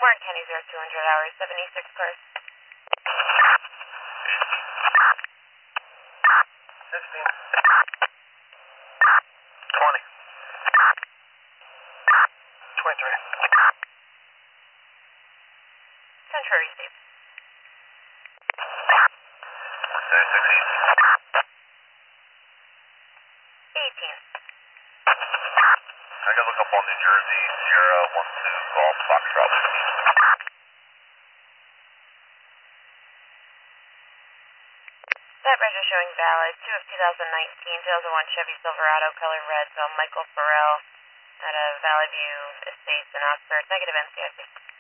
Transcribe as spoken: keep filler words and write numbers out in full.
Warren County zero two hundred hours, seventy-six cars. sixteen. twenty. twenty-three. Central received. sixteen. eighteen. I gotta look up on New Jersey, Sierra one two Golf Foxtrot. That register showing valid. two of two thousand nineteen, two thousand one Chevy Silverado, color red, so Michael Farrell out of Valley View Estates in Oxford. Negative N C I C.